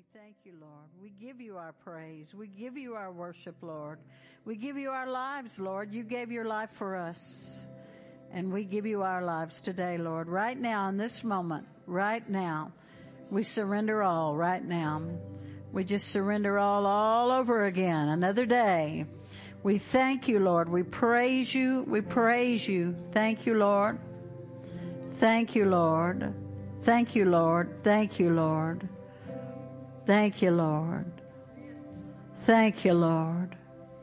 We thank you, Lord. We give you our praise. We give you our worship, Lord. We give you our lives, Lord. You gave your life for us. And we give you our lives today, Lord. Right now, in this moment, right now, we surrender all right now. We just surrender all over again. Another day. We thank you, Lord. We praise you. We praise you. Thank you, Lord. Thank you, Lord. Thank you, Lord. Thank you, Lord. Thank you, Lord. Thank you, Lord.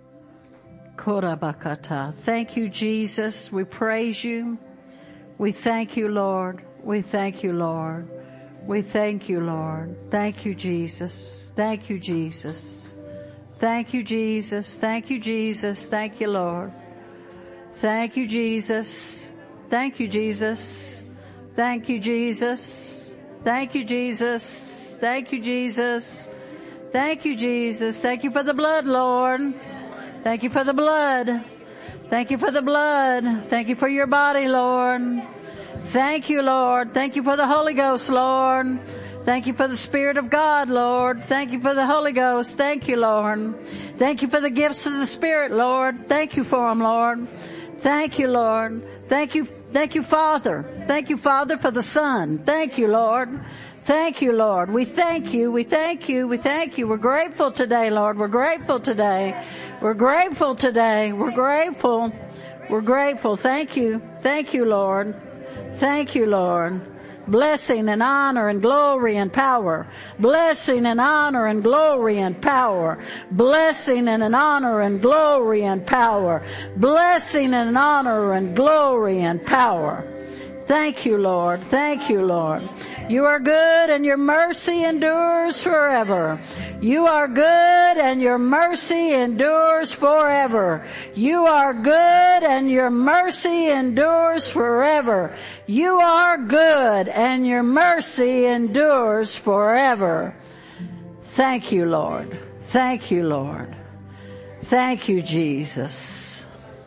Korabakata. Thank you, Jesus. We praise you. We thank you, Lord. We thank you, Lord. We thank you, Lord. Thank you, Jesus. Thank you, Jesus. Thank you, Jesus. Thank you, Jesus. Thank you, Lord. Thank you, Jesus. Thank you, Jesus. Thank you, Jesus. Thank you, Jesus. Thank you, Jesus. Thank you, Jesus. Thank you for the blood, Lord. Thank you for the blood. Thank you for the blood. Thank you for your body, Lord. Thank you, Lord. Thank you for the Holy Ghost, Lord. Thank you for the Spirit of God, Lord. Thank you for the Holy Ghost. Thank you, Lord. Thank you for the gifts of the Spirit, Lord. Thank you for them, Lord. Thank you, Lord. Thank you, Father. Thank you, Father, for the Son. Thank you, Lord. Thank you, Lord. We thank you. We thank you. We thank you. We're grateful today, Lord. We're grateful today. We're grateful today. We're grateful. We're grateful. Thank you. Thank you, Lord. Thank you, Lord. Blessing and honor and glory and power. Blessing and honor and glory and power. Blessing and an honor and glory and power. Blessing and honor and glory and power. Thank you, Lord. Thank you, Lord. You are good and your mercy endures forever. You are good and your mercy endures forever. You are good and your mercy endures forever. You are good and your mercy endures forever. Thank you, Lord. Thank you, Lord. Thank you, Jesus.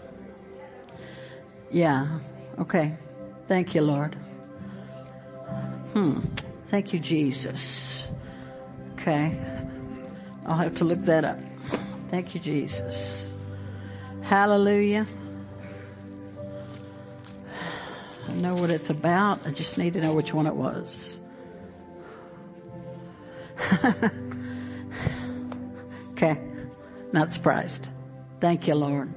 Yeah. Okay. Thank you, Lord. Thank you, Jesus. Okay. I'll have to look that up. Thank you, Jesus. Hallelujah. I know what it's about. I just need to know which one it was. Okay. Not surprised. Thank you, Lord.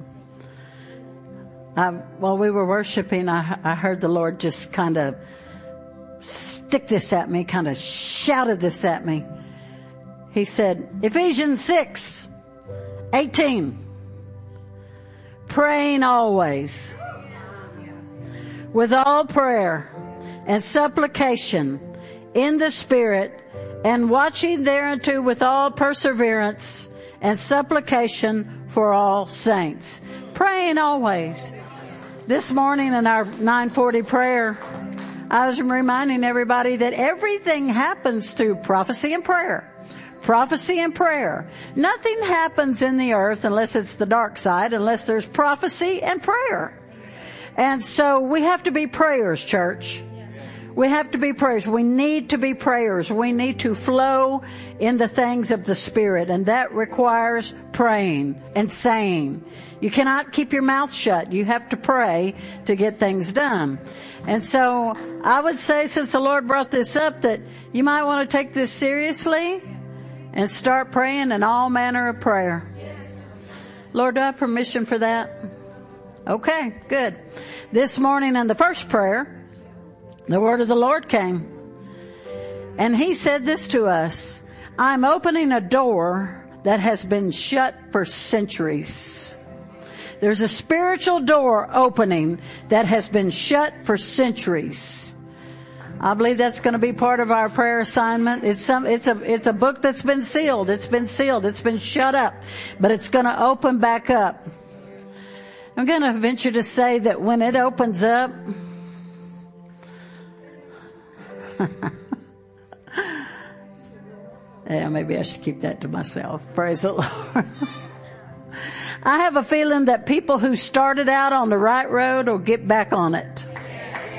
While we were worshiping, I heard the Lord just kind of stick this at me, kind of shouted this at me. He said, Ephesians 6:18, praying always with all prayer and supplication in the Spirit, and watching thereunto with all perseverance and supplication for all saints. Praying always. This morning in our 9:40 prayer, I was reminding everybody that everything happens through prophecy and prayer. Prophecy and prayer. Nothing happens in the earth unless it's the dark side, unless there's prophecy and prayer. And so we have to be prayers, church. We have to be prayers. We need to be prayers. We need to flow in the things of the Spirit, and that requires praying and saying. You cannot keep your mouth shut. You have to pray to get things done. And so I would say, since the Lord brought this up, that you might want to take this seriously and start praying in all manner of prayer. Lord, do I have permission for that? Okay, good. This morning in the first prayer, the word of the Lord came. And he said this to us: I'm opening a door that has been shut for centuries. There's a spiritual door opening that has been shut for centuries. I believe that's going to be part of our prayer assignment. It's a book that's been sealed. It's been sealed. It's been shut up, but it's going to open back up. I'm going to venture to say that when it opens up, yeah, maybe I should keep that to myself. Praise the Lord. I have a feeling that people who started out on the right road will get back on it,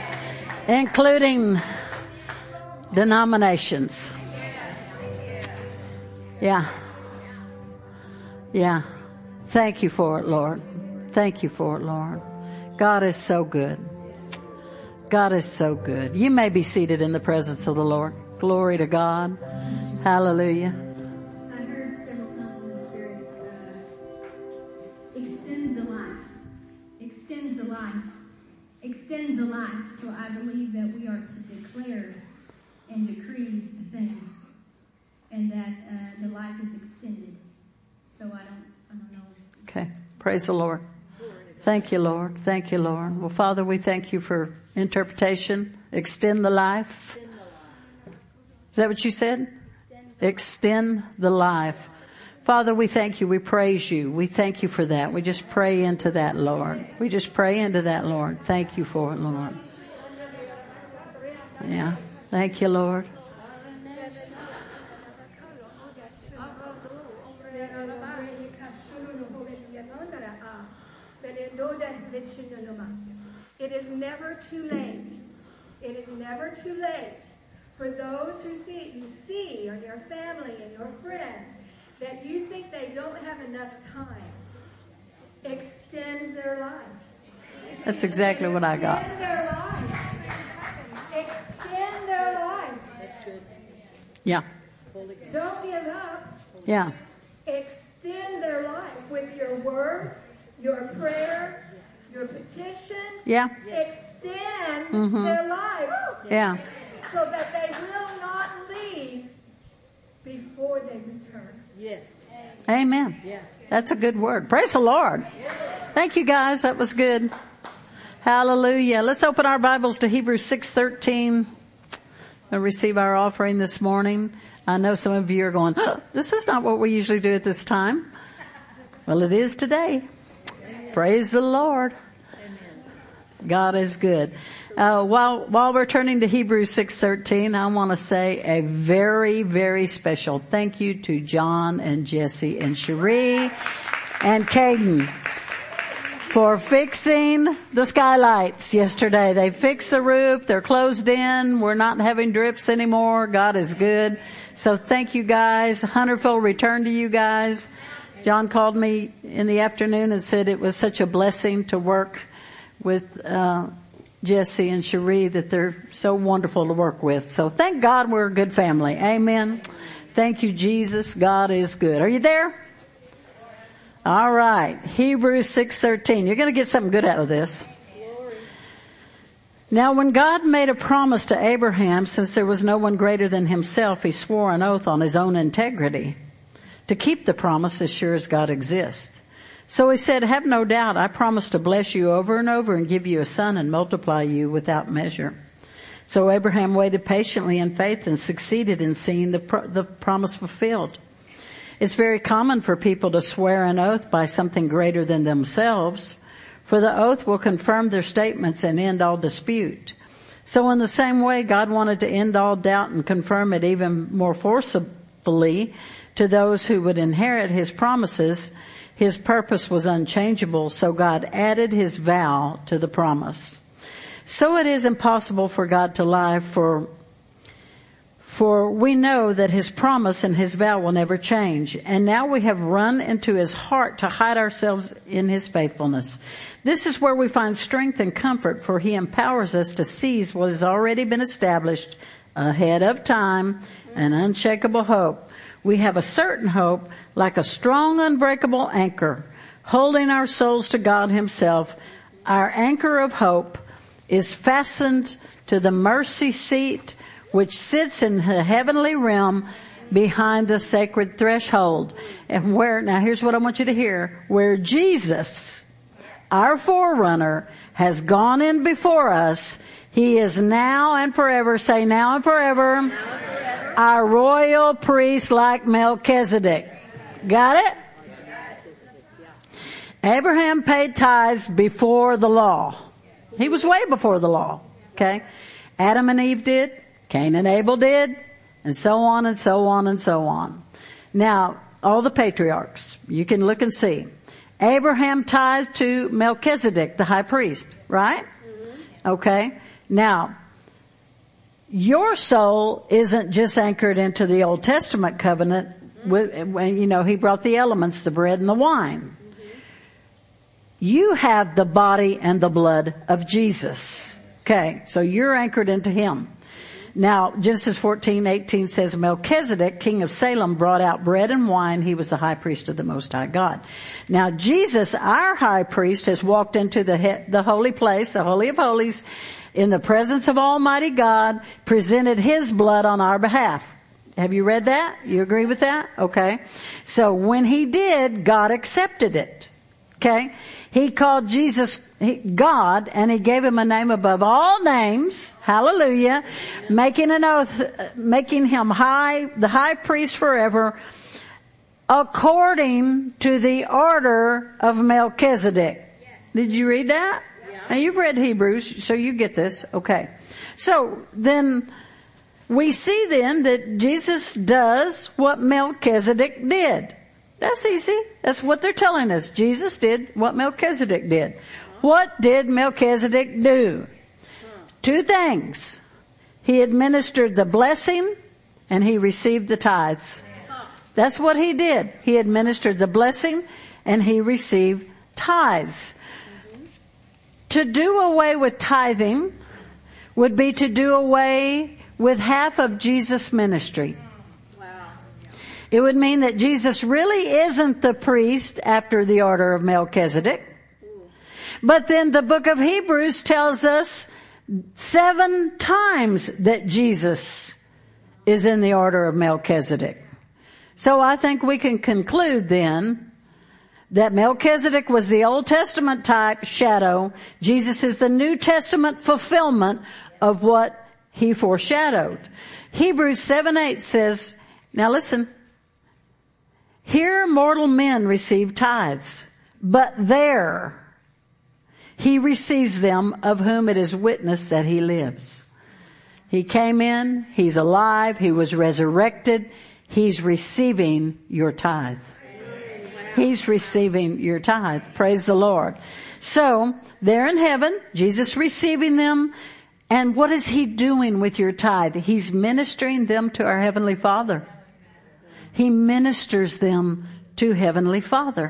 including denominations. Yeah. Yeah. Thank you for it, Lord. Thank you for it, Lord. God is so good. God is so good. You may be seated in the presence of the Lord. Glory to God. Hallelujah. I heard several times in the Spirit, extend the life. Extend the life. Extend the life. So I believe that we are to declare and decree the thing. And that the life is extended. So I don't know. Okay. Praise the Lord. Thank you, Lord. Thank you, Lord. Well, Father, we thank you for interpretation. Extend the life. Is that what you said? Extend the life. Father, we thank you. We praise you. We thank you for that. We just pray into that, Lord. We just pray into that, Lord. Thank you for it, Lord. Yeah. Thank you, Lord. It is never too late. It is never too late for those who you see, or your family and your friends, that you think they don't have enough time. Extend their life. That's exactly what I got. Extend their life. Extend their life. That's good. Yeah. Don't give up. Yeah. Extend their life with your words, your prayer, your petition. Yeah. Extend their lives. Yeah. So that they will not leave before they return. Yes. Amen. Yeah. That's a good word. Praise the Lord. Thank you, guys. That was good. Hallelujah. Let's open our Bibles to Hebrews 6:13 and receive our offering this morning. I know some of you are going, oh, this is not what we usually do at this time. Well, it is today. Praise the Lord. God is good. While we're turning to Hebrews 6:13, I want to say a very, very special thank you to John and Jesse and Cherie and Caden for fixing the skylights yesterday. They fixed the roof. They're closed in. We're not having drips anymore. God is good. So thank you guys. Hundredfold return to you guys. John called me in the afternoon and said it was such a blessing to work with Jesse and Cherie, that they're so wonderful to work with. So thank God we're a good family. Amen. Thank you, Jesus. God is good. Are you there? All right. Hebrews 6:13. You're going to get something good out of this. Now, when God made a promise to Abraham, since there was no one greater than himself, he swore an oath on his own integrity to keep the promise as sure as God exists. So he said, have no doubt, I promise to bless you over and over and give you a son and multiply you without measure. So Abraham waited patiently in faith and succeeded in seeing the promise fulfilled. It's very common for people to swear an oath by something greater than themselves, for the oath will confirm their statements and end all dispute. So in the same way, God wanted to end all doubt and confirm it even more forcibly to those who would inherit his promises. His purpose was unchangeable, so God added his vow to the promise. So it is impossible for God to lie, for we know that his promise and his vow will never change. And now we have run into his heart to hide ourselves in his faithfulness. This is where we find strength and comfort, for he empowers us to seize what has already been established ahead of time, an unshakable hope. We have a certain hope, like a strong, unbreakable anchor, holding our souls to God himself. Our anchor of hope is fastened to the mercy seat, which sits in the heavenly realm behind the sacred threshold. And now here's what I want you to hear. Where Jesus, our forerunner, has gone in before us, he is now and forever, say now and forever, now and forever, our royal priest like Melchizedek. Got it? Abraham paid tithes before the law. He was way before the law. Okay? Adam and Eve did. Cain and Abel did. And so on and so on and so on. Now, all the patriarchs, you can look and see. Abraham tithed to Melchizedek, the high priest, right? Okay? Now, your soul isn't just anchored into the Old Testament covenant. when, he brought the elements, the bread and the wine. You have the body and the blood of Jesus. Okay, so you're anchored into him. Now, Genesis 14:18 says, Melchizedek, king of Salem, brought out bread and wine. He was the high priest of the Most High God. Now, Jesus, our high priest, has walked into the holy place, the Holy of Holies, in the presence of Almighty God, presented his blood on our behalf. Have you read that? You agree with that? Okay. So when he did, God accepted it. Okay. He called Jesus God, and he gave him a name above all names. Hallelujah. Making an oath, making him the high priest forever, according to the order of Melchizedek. Did you read that? Now you've read Hebrews, so you get this. Okay. So then we see then that Jesus does what Melchizedek did. That's easy. That's what they're telling us. Jesus did what Melchizedek did. What did Melchizedek do? Two things. He administered the blessing and he received the tithes. That's what he did. He administered the blessing and he received tithes. To do away with tithing would be to do away with half of Jesus' ministry. It would mean that Jesus really isn't the priest after the order of Melchizedek. But then the book of Hebrews tells us 7 times that Jesus is in the order of Melchizedek. So I think we can conclude then that Melchizedek was the Old Testament type shadow. Jesus is the New Testament fulfillment of what he foreshadowed. Hebrews 7:8 says, now listen, here mortal men receive tithes, but there he receives them of whom it is witnessed that he lives. He came in, he's alive, he was resurrected, he's receiving your tithe. He's receiving your tithe. Praise the Lord. So, they're in heaven, Jesus receiving them, and what is he doing with your tithe? He's ministering them to our Heavenly Father. He ministers them to Heavenly Father.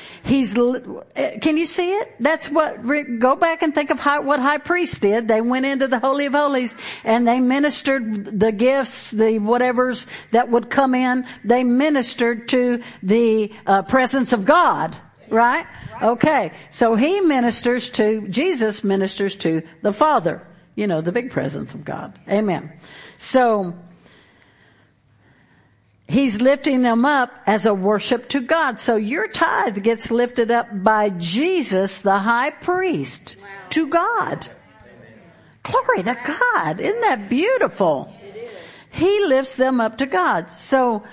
Can you see it? That's go back and think of what high priests did. They went into the Holy of Holies and they ministered the gifts, the whatevers that would come in. They ministered to the presence of God, right? Okay. So Jesus ministers to the Father. The big presence of God. Amen. So, he's lifting them up as a worship to God. So your tithe gets lifted up by Jesus, the high priest, to God. Glory to God. Isn't that beautiful? He lifts them up to God. So,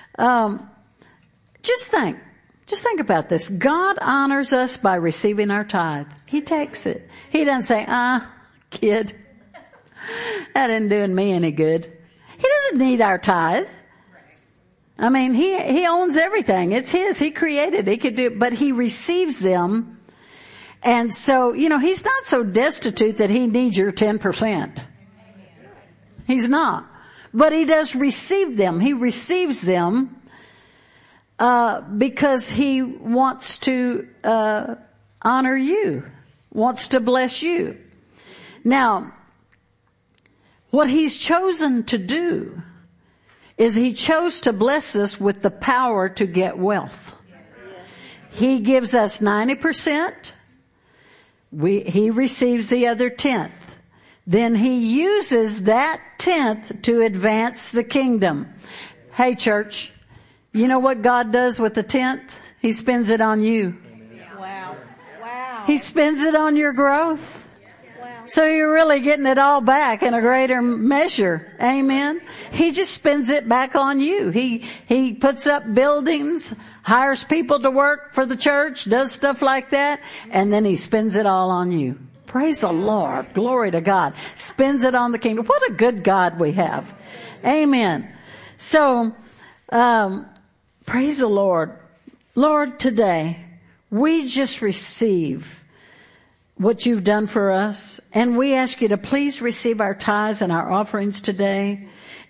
just think about this. God honors us by receiving our tithe. He takes it. He doesn't say, kid, that isn't doing me any good. He doesn't need our tithe. I mean, he owns everything. It's his. He created. He could do it, but he receives them. And so, he's not so destitute that he needs your 10%. He's not. But he does receive them. He receives them, because he wants to, honor you, wants to bless you. Now, what he's chosen to do is he chose to bless us with the power to get wealth. He gives us 90%. He receives the other 10th. Then he uses that 10th to advance the kingdom. Hey church, you know what God does with the 10th? He spends it on you. Wow. He spends it on your growth. So you're really getting it all back in a greater measure. Amen. He just spends it back on you. He puts up buildings, hires people to work for the church, does stuff like that, and then he spends it all on you. Praise the Lord. Glory to God. Spends it on the kingdom. What a good God we have. Amen. So, praise the Lord. Lord, today, we just receive what you've done for us. And we ask you to please receive our tithes and our offerings today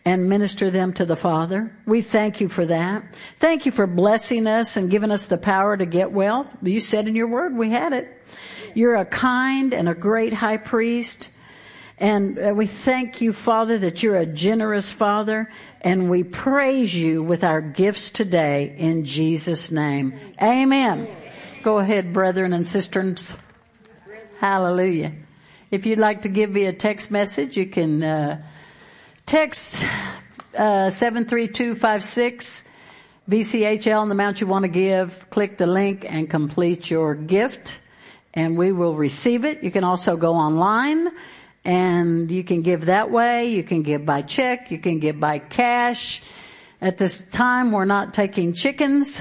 and minister them to the Father. We thank you for that. Thank you for blessing us and giving us the power to get wealth. You said in your word we had it. You're a kind and a great high priest. And we thank you, Father, that you're a generous Father. And we praise you with our gifts today in Jesus' name. Amen. Go ahead, brethren and sisters. Hallelujah. If you'd like to give me a text message, you can text 73256 VCHL and the amount you want to give. Click the link and complete your gift, and we will receive it. You can also go online, and you can give that way. You can give by check. You can give by cash. At this time, we're not taking chickens,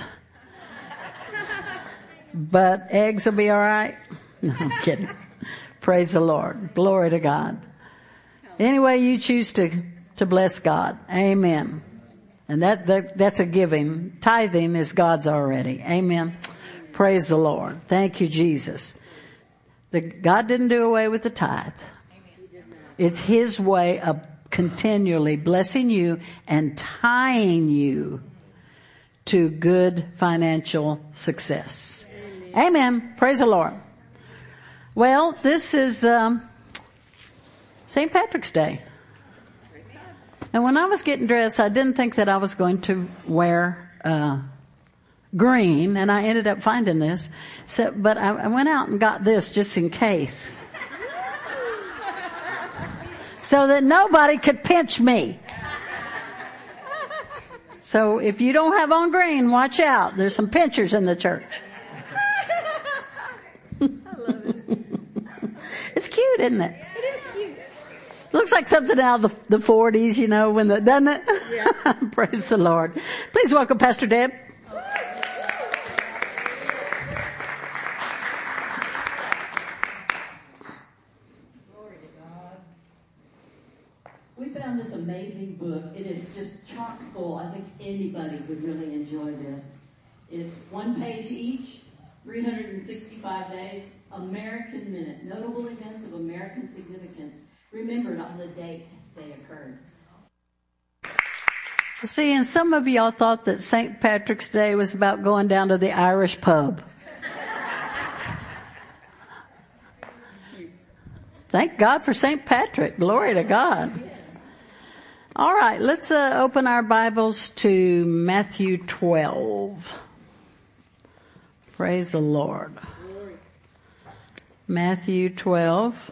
but eggs will be all right. No, I'm kidding. Praise the Lord. Glory to God. Any way you choose to bless God. Amen. And that's a giving. Tithing is God's already. Amen. Praise the Lord. Thank you, Jesus. God didn't do away with the tithe. It's His way of continually blessing you and tying you to good financial success. Amen. Praise the Lord. Well, this is St. Patrick's Day. And when I was getting dressed, I didn't think that I was going to wear green, and I ended up finding this. But I went out and got this just in case. So that nobody could pinch me. So if you don't have on green, watch out. There's some pinchers in the church. I love it. It's cute, isn't it? It is cute. Looks like something out of the 40s, you know, doesn't it? Yeah. Praise the Lord. Please welcome Pastor Deb. Glory to God. We found this amazing book. It is just chock full. I think anybody would really enjoy this. It's one page each, 365 days, American Minute, notable events of American significance, remembered on the date they occurred. See, and some of y'all thought that St. Patrick's Day was about going down to the Irish pub. Thank God for St. Patrick. Glory to God. All right, let's open our Bibles to Matthew 12. Praise the Lord. Matthew 12.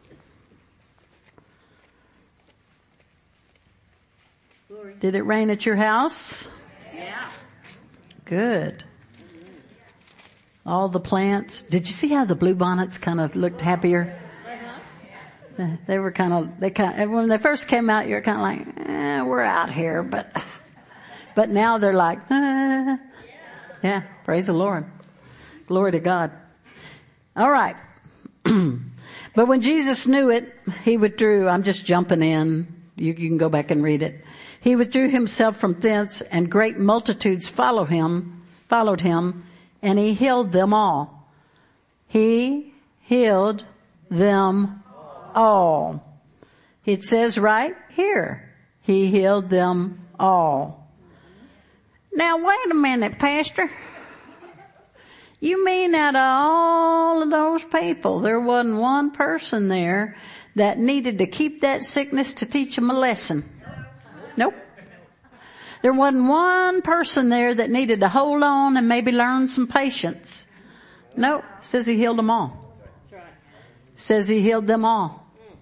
Did it rain at your house? Yeah. Good. All the plants. Did you see how the bluebonnets kind of looked happier? They were when they first came out, you're kind of like, we're out here, but now they're like, yeah, praise the Lord. Glory to God. All right. But when Jesus knew it, He withdrew. I'm just jumping in. You can go back and read it. He withdrew Himself from thence, and great multitudes followed him, and He healed them all. He healed them all. It says right here, He healed them all. Now wait a minute, Pastor. You mean out of all of those people, there wasn't one person there that needed to keep that sickness to teach them a lesson? Nope. There wasn't one person there that needed to hold on and maybe learn some patience. Nope. Says He healed them all. Says He healed them all.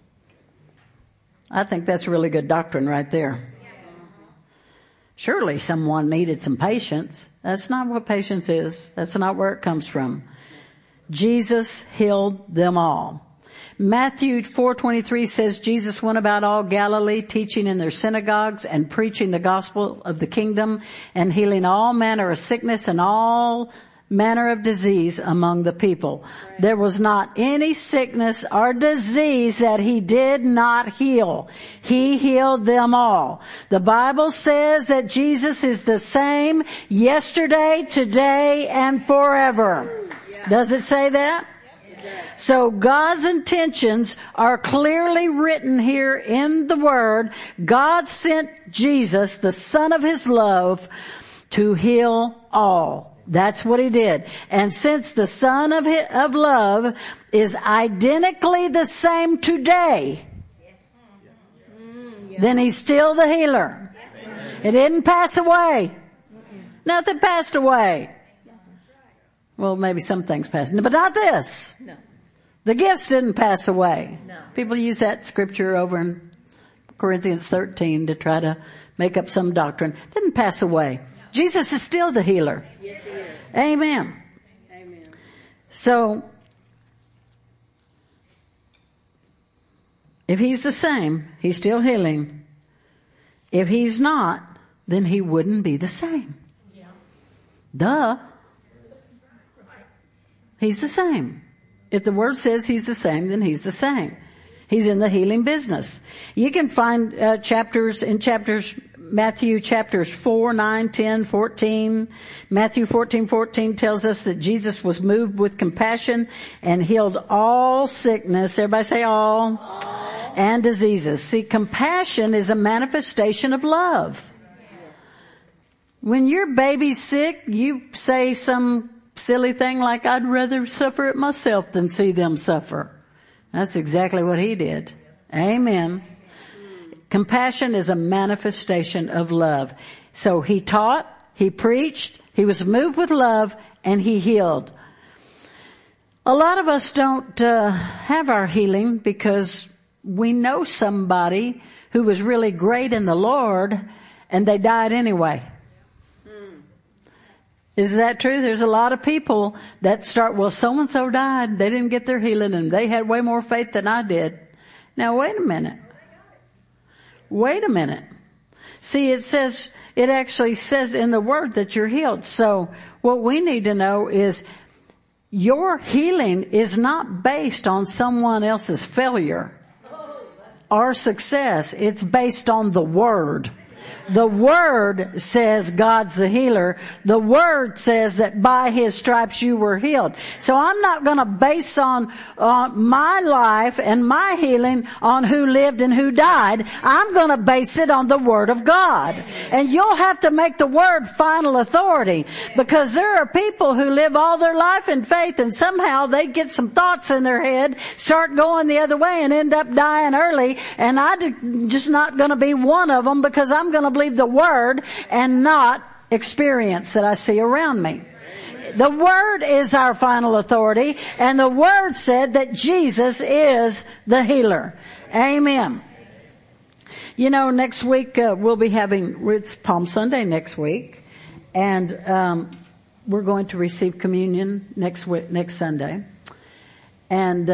I think that's really good doctrine right there. Surely someone needed some patience. That's not what patience is. That's not where it comes from. Jesus healed them all. Matthew 4:23 says Jesus went about all Galilee, teaching in their synagogues and preaching the gospel of the kingdom and healing all manner of sickness and all manner of disease among the people. There was not any sickness or disease that He did not heal. He healed them all. The Bible says that Jesus is the same yesterday, today, and forever. Does it say that? So God's intentions are clearly written here in the Word. God sent Jesus, the Son of His love, to heal all. That's what He did. And since the Son of love is identically the same today, then He's still the healer. It didn't pass away. Nothing passed away. Well, maybe some things passed, but not this. No. The gifts didn't pass away. No. People use that scripture over in Corinthians 13 to try to make up some doctrine. Didn't pass away. Jesus is still the healer. Yes, He is. Amen. Amen. So, if He's the same, He's still healing. If He's not, then He wouldn't be the same. Yeah. Duh. He's the same. If the Word says He's the same, then He's the same. He's in the healing business. You can find Matthew chapters 4, 9, 10, 14. Matthew 14:14 tells us that Jesus was moved with compassion and healed all sickness. Everybody say all. And diseases. See, compassion is a manifestation of love. When your baby's sick, you say some silly thing like, I'd rather suffer it myself than see them suffer. That's exactly what He did. Amen. Compassion is a manifestation of love. So He taught, He preached, He was moved with love, and He healed. A lot of us don't have our healing because we know somebody who was really great in the Lord and they died anyway. Is that true? There's a lot of people that start, well, so-and-so died. They didn't get their healing and they had way more faith than I did. Now, wait a minute. Wait a minute. See, it actually says in the Word that you're healed. So what we need to know is your healing is not based on someone else's failure or success. It's based on the Word. The Word says God's the healer. The Word says that by His stripes you were healed. So I'm not going to base on my life and my healing on who lived and who died. I'm going to base it on the Word of God. And you'll have to make the Word final authority, because there are people who live all their life in faith and somehow they get some thoughts in their head, start going the other way and end up dying early. And I'm just not going to be one of them, because I'm going to believe the Word and not experience that I see around me. The Word is our final authority, and the Word said that Jesus is the healer. Amen. You know, next week we'll be it's Palm Sunday next week, and we're going to receive communion next Sunday. And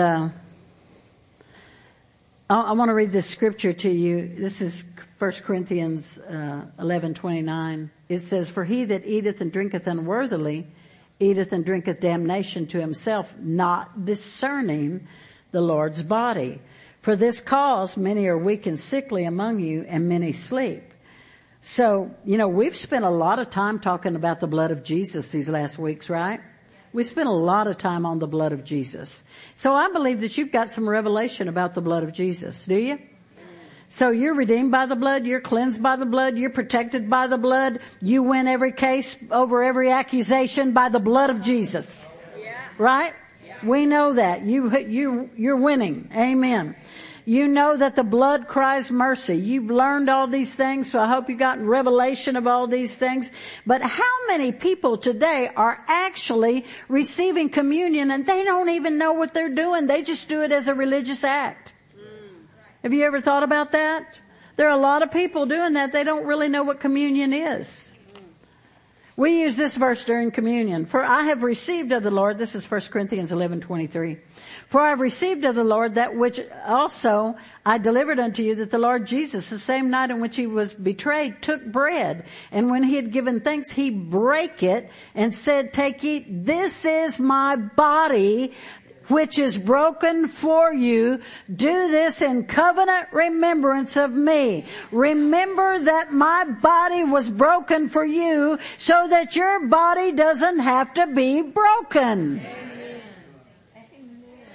I want to read this scripture to you. This is 1 Corinthians 11:29. It says, "For he that eateth and drinketh unworthily eateth and drinketh damnation to himself, not discerning the Lord's body. For this cause many are weak and sickly among you, and many sleep." So, we've spent a lot of time talking about the blood of Jesus these last weeks, right? We spent a lot of time on the blood of Jesus. So I believe that you've got some revelation about the blood of Jesus. Do you? So you're redeemed by the blood, you're cleansed by the blood, you're protected by the blood, you win every case over every accusation by the blood of Jesus. Yeah. Right? Yeah. We know that. You're winning. Amen. You know that the blood cries mercy. You've learned all these things, so I hope you got revelation of all these things. But how many people today are actually receiving communion and they don't even know what they're doing? They just do it as a religious act. Have you ever thought about that? There are a lot of people doing that. They don't really know what communion is. We use this verse during communion. "For I have received of the Lord," this is 1 Corinthians 11:23. "For I have received of the Lord that which also I delivered unto you, that the Lord Jesus, the same night in which He was betrayed, took bread. And when He had given thanks, He brake it and said, Take, eat, this is my body, which is broken for you. Do this in covenant remembrance of me." Remember that my body was broken for you so that your body doesn't have to be broken.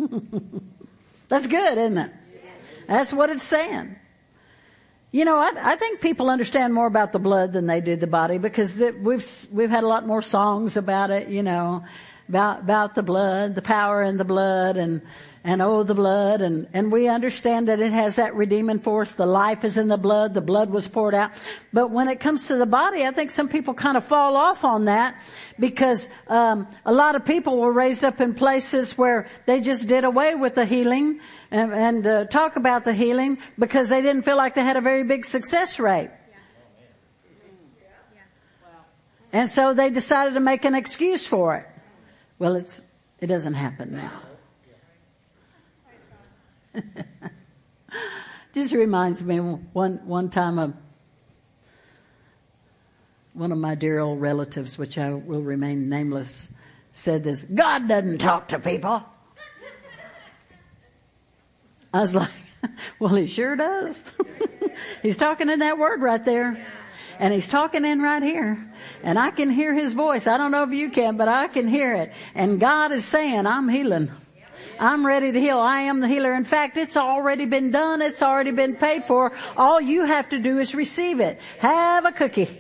That's good, isn't it? That's what it's saying. You know, I think people understand more about the blood than they do the body, because we've had a lot more songs about it, you know, about the blood, the power in the blood, and oh, the blood, and we understand that it has that redeeming force. The life is in the blood was poured out. But when it comes to the body, I think some people kind of fall off on that, because a lot of people were raised up in places where they just did away with the healing and talk about the healing because they didn't feel like they had a very big success rate. And so they decided to make an excuse for it. Well, it doesn't happen now. Just reminds me one time one of my dear old relatives, which I will remain nameless, said this: God doesn't talk to people. I was like, well, he sure does. He's talking in that word right there. And he's talking in right here. And I can hear his voice. I don't know if you can, but I can hear it. And God is saying, I'm healing. I'm ready to heal. I am the healer. In fact, it's already been done. It's already been paid for. All you have to do is receive it. Have a cookie.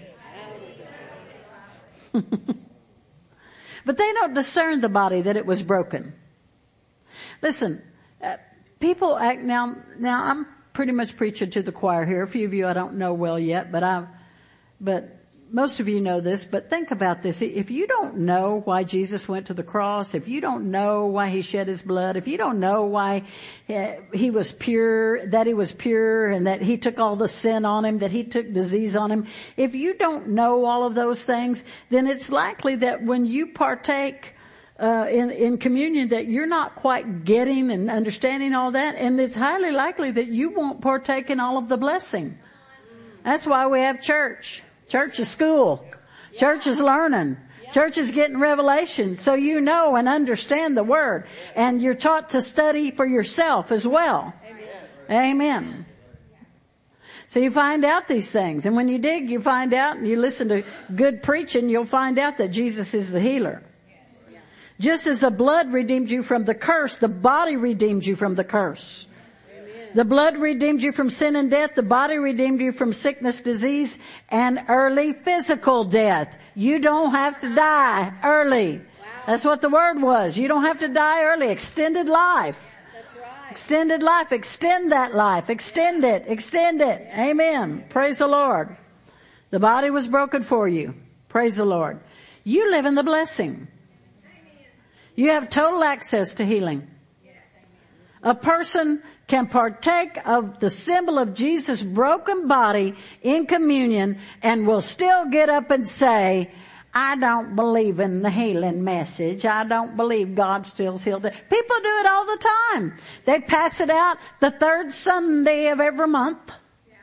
But they don't discern the body, that it was broken. Listen, people act now I'm pretty much preaching to the choir here. A few of you I don't know well yet, but most of you know this, but think about this. If you don't know why Jesus went to the cross, if you don't know why he shed his blood, if you don't know why he was pure, and that he took all the sin on him, that he took disease on him, if you don't know all of those things, then it's likely that when you partake in communion, that you're not quite getting and understanding all that, and it's highly likely that you won't partake in all of the blessing. That's why we have church. Church is school. Church is learning. Church is getting revelation, so you know and understand the word, and you're taught to study for yourself as well. Amen. So you find out these things, and when you dig, you find out, and you listen to good preaching, you'll find out that Jesus is the healer. Just as the blood redeemed you from the curse, the body redeemed you from the curse. The blood redeemed you from sin and death. The body redeemed you from sickness, disease, and early physical death. You don't have to die early. Wow. That's what the word was. You don't have to die early. Extended life. That's right. Extended life. Extend that life. Extend it. Extend it. Amen. Praise the Lord. The body was broken for you. Praise the Lord. You live in the blessing. You have total access to healing. A person can partake of the symbol of Jesus' broken body in communion and will still get up and say, I don't believe in the healing message. I don't believe God still heals. People do it all the time. They pass it out the third Sunday of every month.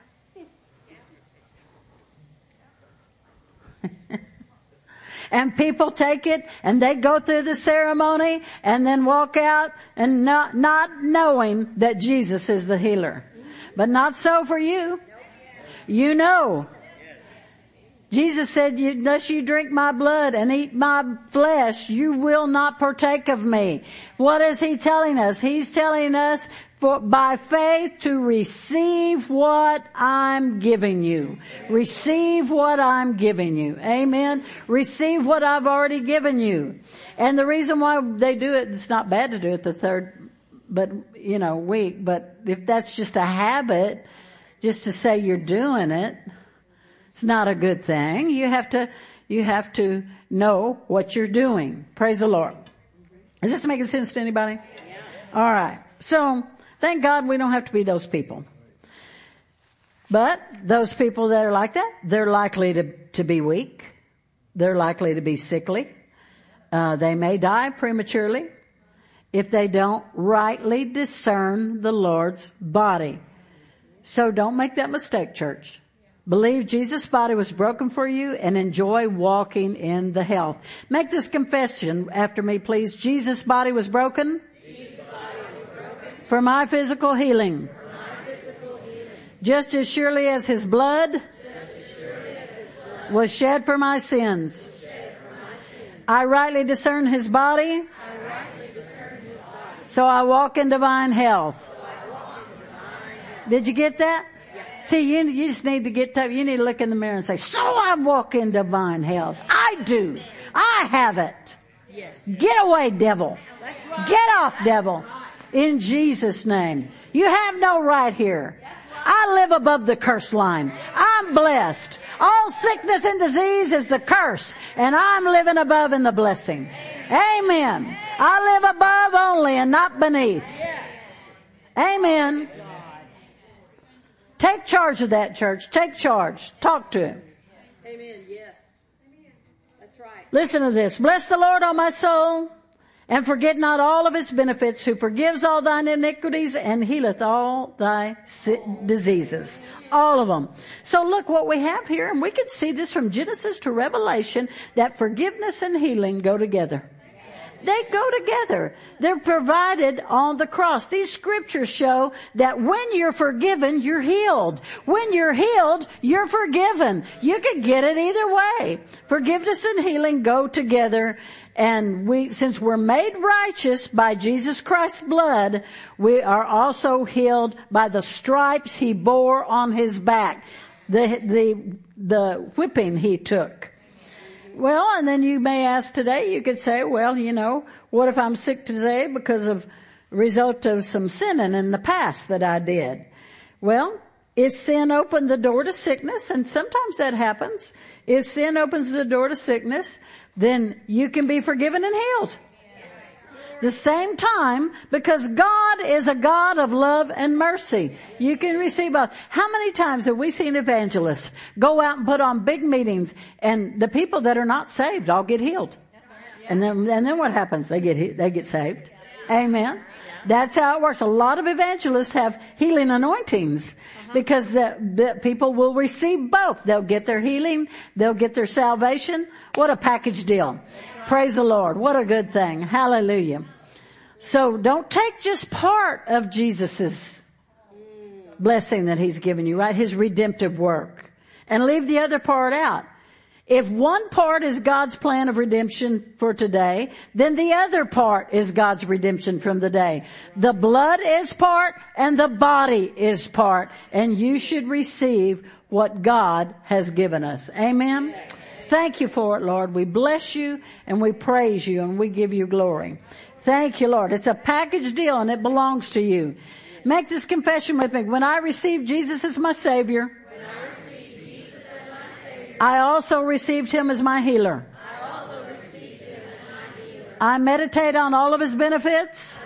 And people take it and they go through the ceremony and then walk out and not knowing that Jesus is the healer. But not so for you. You know. Jesus said, unless you drink my blood and eat my flesh, you will not partake of me. What is he telling us? He's telling us by faith to receive what I'm giving you. Receive what I'm giving you. Amen. Receive what I've already given you. And the reason why they do it, it's not bad to do it the third, week. But if that's just a habit, just to say you're doing it, it's not a good thing. You have to know what you're doing. Praise the Lord. Is this making sense to anybody? All right. So, thank God we don't have to be those people. But those people that are like that, they're likely to be weak. They're likely to be sickly. They may die prematurely if they don't rightly discern the Lord's body. So don't make that mistake, church. Believe Jesus' body was broken for you and enjoy walking in the health. Make this confession after me, please. Jesus' body was broken. For my physical healing. Just as surely as his blood was shed for my sins. I rightly discern his body So I walk in divine health. Did you get that? See, you just need to you need to look in the mirror and say, so I walk in divine health. I do. I have it. Get away, devil. Get off, devil. In Jesus' name. You have no right here. I live above the curse line. I'm blessed. All sickness and disease is the curse, and I'm living above in the blessing. Amen. I live above only and not beneath. Amen. Take charge of that, church. Take charge. Talk to him. Amen. Yes. That's right. Listen to this. Bless the Lord, O my soul, and forget not all of his benefits, who forgives all thine iniquities and healeth all thy diseases. All of them. So look what we have here, and we can see this from Genesis to Revelation, that forgiveness and healing go together. They go together. They're provided on the cross. These scriptures show that when you're forgiven, you're healed. When you're healed, you're forgiven. You can get it either way. Forgiveness and healing go together. And since we're made righteous by Jesus Christ's blood, we are also healed by the stripes he bore on his back. The whipping he took. Well, and then you may ask today, you could say, well, what if I'm sick today because of result of some sinning in the past that I did? Well, if sin opened the door to sickness, and sometimes that happens, if sin opens the door to sickness, then you can be forgiven and healed. The same time, because God is a God of love and mercy. You can receive both. How many times have we seen evangelists go out and put on big meetings, and the people that are not saved all get healed? And then what happens? They get saved. Amen. That's how it works. A lot of evangelists have healing anointings because the people will receive both. They'll get their healing. They'll get their salvation. What a package deal. Praise the Lord. What a good thing. Hallelujah. So don't take just part of Jesus's blessing that he's given you, right? His redemptive work, and leave the other part out. If one part is God's plan of redemption for today, then the other part is God's redemption from the day. The blood is part and the body is part, and you should receive what God has given us. Amen. Thank you for it, Lord. We bless you and we praise you and we give you glory. Thank you, Lord. It's a package deal and it belongs to you. Make this confession with me. When I received Jesus as my Savior, I also received him as my healer. I meditate on all of his benefits.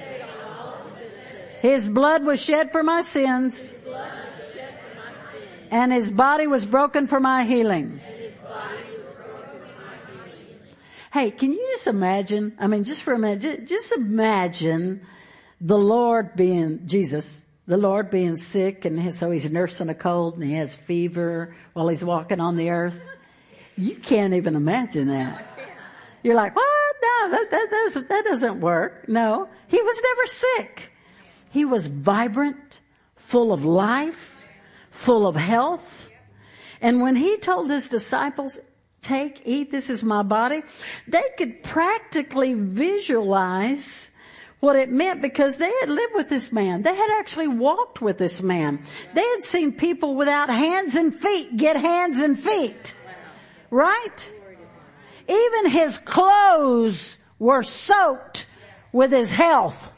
His blood was shed for my sins. And his body was broken for my healing. Hey, can you just imagine? I mean, just for a minute, just imagine the Lord being Jesus. The Lord being sick, and so he's nursing a cold and he has fever while he's walking on the earth. You can't even imagine that. You're like, what? No, that doesn't work. No, he was never sick. He was vibrant, full of life, full of health. And when he told his disciples, take, eat, this is my body, they could practically visualize what it meant, because they had lived with this man. They had actually walked with this man. They had seen people without hands and feet get hands and feet. Right? Even his clothes were soaked with his health.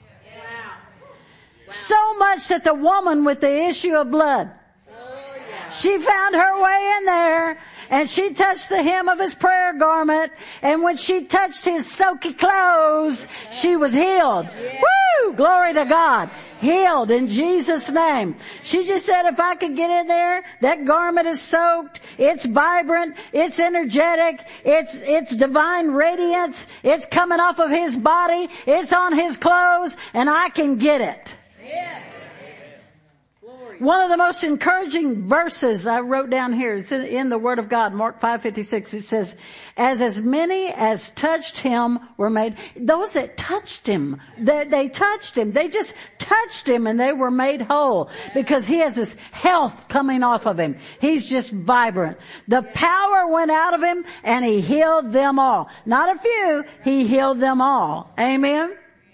So much that the woman with the issue of blood, she found her way in there, and she touched the hem of his prayer garment, and when she touched his soaky clothes, she was healed. Woo! Glory to God. Healed in Jesus' name. She just said, if I could get in there, that garment is soaked, it's vibrant, it's energetic, it's divine radiance, it's coming off of his body, it's on his clothes, and I can get it. Yes. One of the most encouraging verses I wrote down here, it's in the Word of God, Mark 5:56. It says, as many as touched him were made. Those that touched him, they touched him. They just touched him and they were made whole, because he has this health coming off of him. He's just vibrant. The power went out of him and he healed them all. Not a few, he healed them all. Amen.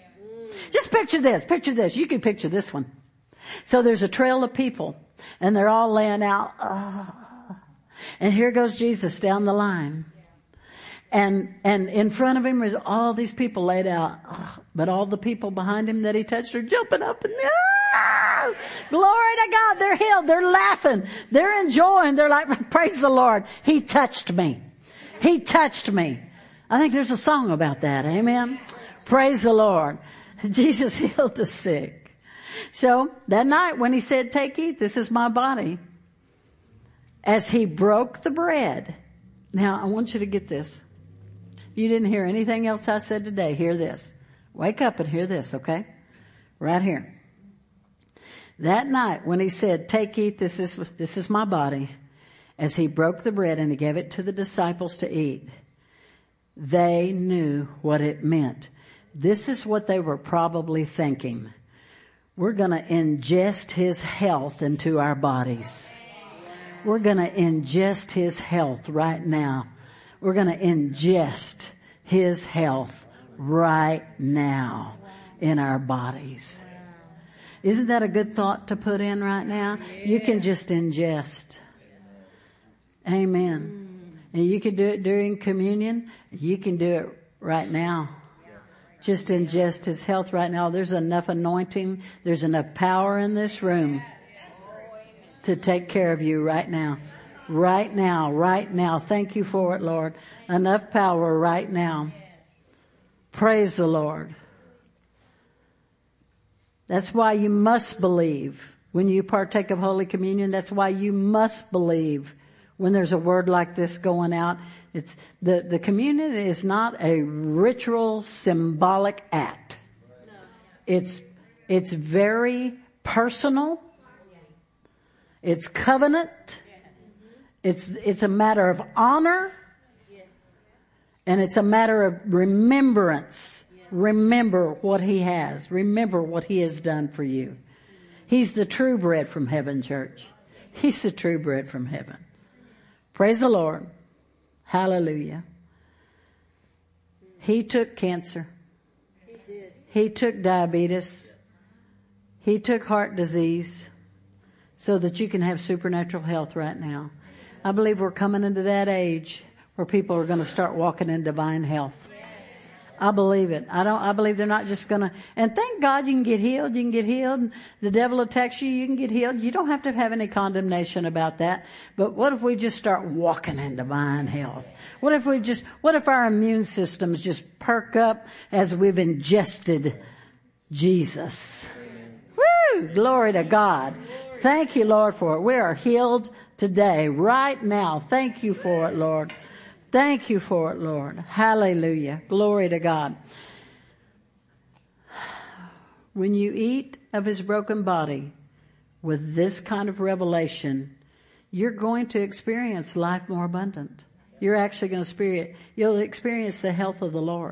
Just picture this. Picture this. You can picture this one. So there's a trail of people, and they're all laying out. And here goes Jesus down the line. And in front of him is all these people laid out. But all the people behind him that he touched are jumping up and glory to God. They're healed. They're laughing. They're enjoying. They're like, praise the Lord. He touched me. He touched me. I think there's a song about that. Amen. Praise the Lord. Jesus healed the sick. So that night when he said, take, eat, this is my body. As he broke the bread. Now I want you to get this. If you didn't hear anything else I said today, hear this. Wake up and hear this, okay? Right here. That night when he said, take, eat, this is my body. As he broke the bread and he gave it to the disciples to eat, they knew what it meant. This is what they were probably thinking. We're going to ingest his health into our bodies. We're going to ingest his health right now. We're going to ingest his health right now in our bodies. Isn't that a good thought to put in right now? You can just ingest. Amen. And you can do it during communion. You can do it right now. Just ingest his health right now. There's enough anointing. There's enough power in this room to take care of you right now. Right now, right now. Thank you for it, Lord. Enough power right now. Praise the Lord. That's why you must believe when you partake of Holy Communion. That's why you must believe when there's a word like this going out. It's the communion is not a ritual symbolic act. It's very personal. It's covenant. It's a matter of honor. And it's a matter of remembrance. Remember what he has. Remember what he has done for you. He's the true bread from heaven, church. He's the true bread from heaven. Praise the Lord. Hallelujah. He took cancer. He took diabetes. He took heart disease so that you can have supernatural health right now. I believe we're coming into that age where people are going to start walking in divine health. I believe it. I believe they're not just gonna, and thank God you can get healed. You can get healed. The devil attacks you. You can get healed. You don't have to have any condemnation about that. But what if we just start walking in divine health? What if our immune systems just perk up as we've ingested Jesus? Woo! Glory to God. Thank you, Lord, for it. We are healed today, right now. Thank you for it, Lord. Thank you for it, Lord. Hallelujah. Glory to God. When you eat of his broken body with this kind of revelation, you're going to experience life more abundant. You're actually going to you'll experience the health of the Lord.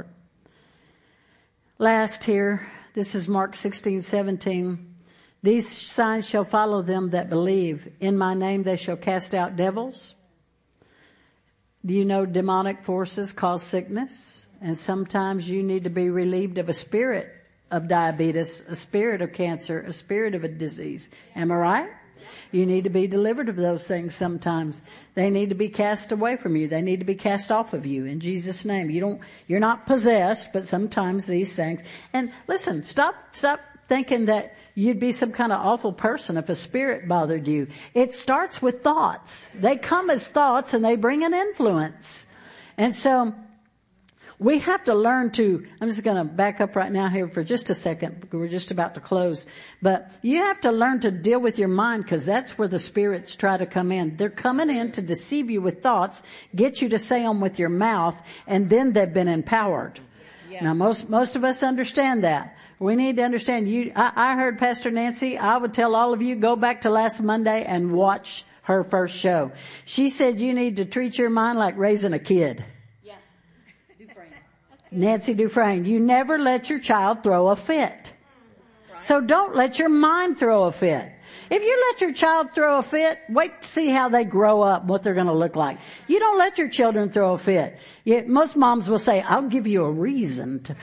Last here, this is Mark 16:17. These signs shall follow them that believe. In my name they shall cast out devils. Do you know demonic forces cause sickness? And sometimes you need to be relieved of a spirit of diabetes, a spirit of cancer, a spirit of a disease. Am I right? You need to be delivered of those things sometimes. They need to be cast away from you. They need to be cast off of you in Jesus' name. You're not possessed, but sometimes these things. And listen, stop thinking that you'd be some kind of awful person if a spirit bothered you. It starts with thoughts. They come as thoughts and they bring an influence. And so we have to learn I'm just going to back up right now here for just a second because we're just about to close. But you have to learn to deal with your mind because that's where the spirits try to come in. They're coming in to deceive you with thoughts, get you to say them with your mouth, and then they've been empowered. Yeah. Now most of us understand that. We need to understand I heard Pastor Nancy, I would tell all of you, go back to last Monday and watch her first show. She said you need to treat your mind like raising a kid. Yeah. Dufresne. Nancy Dufresne. You never let your child throw a fit. Right. So don't let your mind throw a fit. If you let your child throw a fit, wait to see how they grow up, what they're going to look like. You don't let your children throw a fit. Most moms will say, I'll give you a reason to.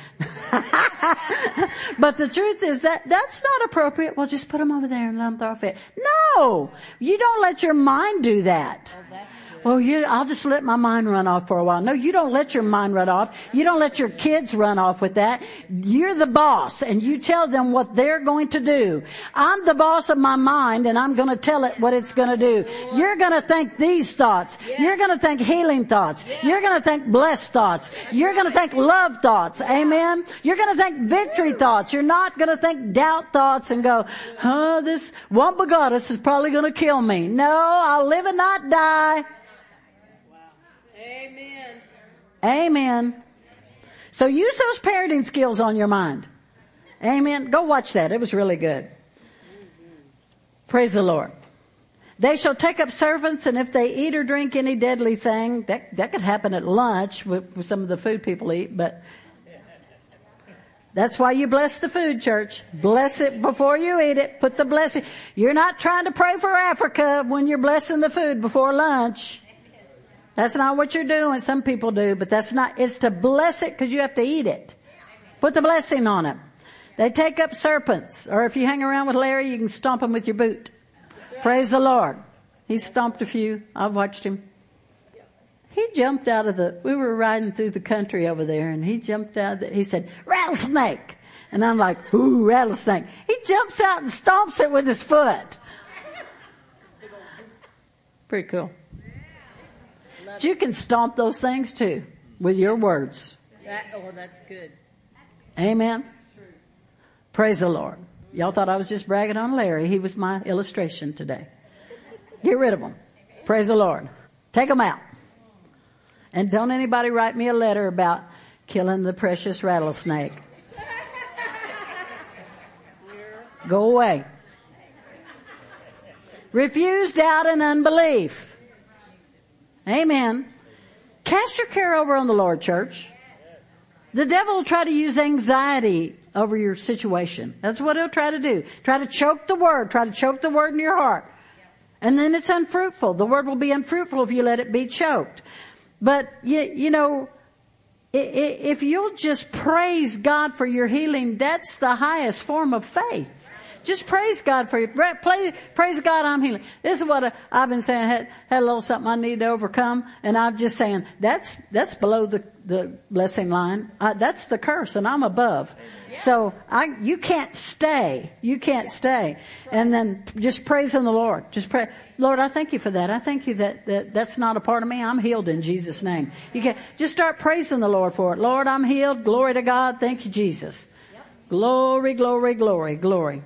But the truth is that's not appropriate. Well, just put them over there and let them throw a fit. No! You don't let your mind do that. I'll just let my mind run off for a while. No, you don't let your mind run off. You don't let your kids run off with that. You're the boss and you tell them what they're going to do. I'm the boss of my mind and I'm going to tell it what it's going to do. You're going to think these thoughts. You're going to think healing thoughts. You're going to think blessed thoughts. You're going to think love thoughts. Amen. You're going to think victory thoughts. You're not going to think doubt thoughts and go, this Wampa goddess is probably going to kill me. No, I'll live and not die. Amen. Amen. So use those parenting skills on your mind. Amen. Go watch that. It was really good. Praise the Lord. They shall take up serpents, and if they eat or drink any deadly thing, that could happen at lunch with some of the food people eat, but that's why you bless the food, church. Bless it before you eat it. Put the blessing. You're not trying to pray for Africa when you're blessing the food before lunch. That's not what you're doing. Some people do, but that's not, it's to bless it because you have to eat it. Put the blessing on it. They take up serpents, or if you hang around with Larry, you can stomp them with your boot. Praise the Lord. He stomped a few. I've watched him. He jumped out of we were riding through the country over there and he jumped out he said, rattlesnake. And I'm like, ooh, rattlesnake. He jumps out and stomps it with his foot. Pretty cool. But you can stomp those things too with your words. That's good. Amen. Praise the Lord. Y'all thought I was just bragging on Larry. He was my illustration today. Get rid of them. Praise the Lord. Take them out. And don't anybody write me a letter about killing the precious rattlesnake. Go away. Refuse doubt and unbelief. Amen. Cast your care over on the Lord, church. The devil will try to use anxiety over your situation. That's what he'll try to do. Try to choke the word. Try to choke the word in your heart. And then it's unfruitful. The word will be unfruitful if you let it be choked. But, you know, if you'll just praise God for your healing, that's the highest form of faith. Just praise God for you. Praise God, I'm healing. This is what I've been saying. Had a little something I need to overcome. And I'm just saying, that's below the blessing line. That's the curse and I'm above. So you can't stay. You can't stay. And then just praising the Lord. Just pray. Lord, I thank you for that. I thank you that's not a part of me. I'm healed in Jesus' name. You can just start praising the Lord for it. Lord, I'm healed. Glory to God. Thank you, Jesus. Glory, glory, glory, glory.